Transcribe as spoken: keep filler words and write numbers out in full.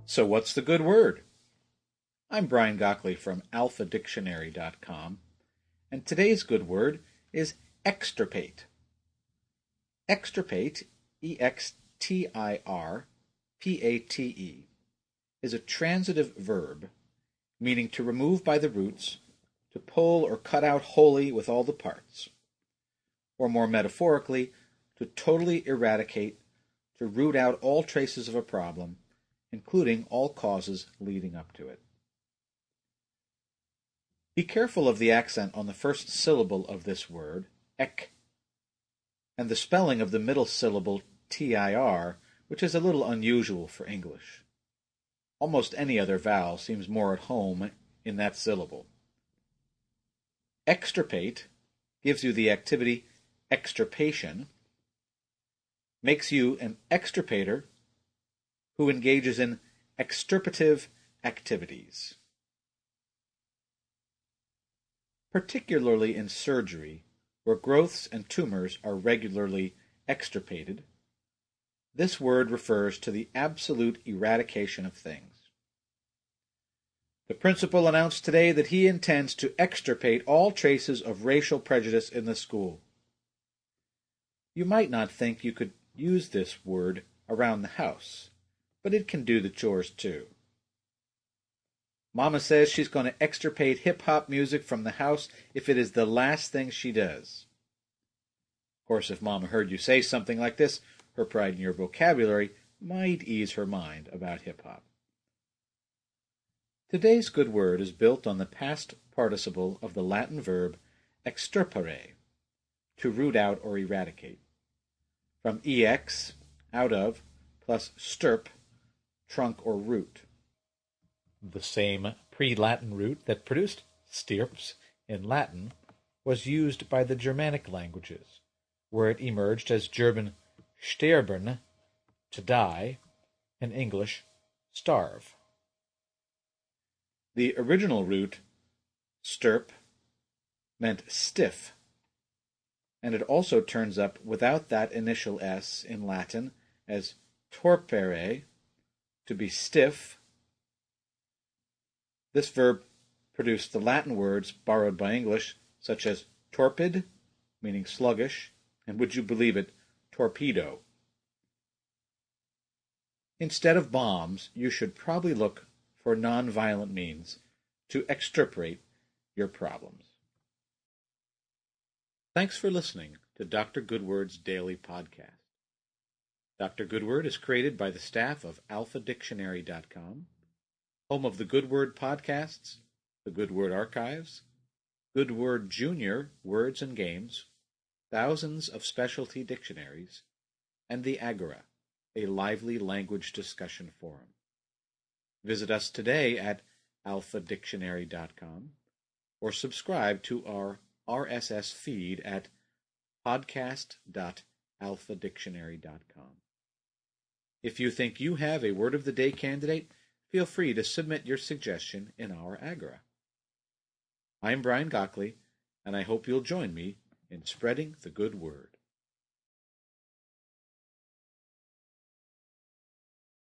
So what's the good word? I'm Brian Gockley from alpha dictionary dot com, and today's good word is extirpate. Extirpate, E X T I R P A T E, is a transitive verb meaning to remove by the roots, to pull or cut out wholly with all the parts, or more metaphorically, to totally eradicate, to root out all traces of a problem, including all causes leading up to it. Be careful of the accent on the first syllable of this word, ek, and the spelling of the middle syllable, tir, which is a little unusual for English. Almost any other vowel seems more at home in that syllable. Extirpate gives you the activity extirpation, makes you an extirpator who engages in extirpative activities. Particularly in surgery, where growths and tumors are regularly extirpated, this word refers to the absolute eradication of things. The principal announced today that he intends to extirpate all traces of racial prejudice in the school. You might not think you could use this word around the house, but it can do the chores too. Mama says she's going to extirpate hip-hop music from the house if it is the last thing she does. Of course, if Mama heard you say something like this, her pride in your vocabulary might ease her mind about hip-hop. Today's good word is built on the past participle of the Latin verb extirpare, to root out or eradicate, from ex, out of, plus stirp, trunk or root. The same pre-Latin root that produced stirps in Latin was used by the Germanic languages, where it emerged as German sterben, to die, and English starve. The original root, stirp, meant stiff, and it also turns up without that initial S in Latin as torpere, to be stiff. This verb produced the Latin words borrowed by English, such as torpid, meaning sluggish, and would you believe it, torpedo. Instead of bombs, you should probably look for non-violent means to extirpate your problems. Thanks for listening to Doctor Goodword's Daily Podcast. Doctor Goodword is created by the staff of alpha dictionary dot com, home of the Good Word podcasts, the Good Word archives, Good Word Junior words and games, thousands of specialty dictionaries, and the Agora, a lively language discussion forum. Visit us today at alpha dictionary dot com or subscribe to our R S S feed at podcast dot alpha dictionary dot com. If you think you have a Word of the Day candidate, feel free to submit your suggestion in our Agora. I'm Brian Gockley, and I hope you'll join me in spreading the good word.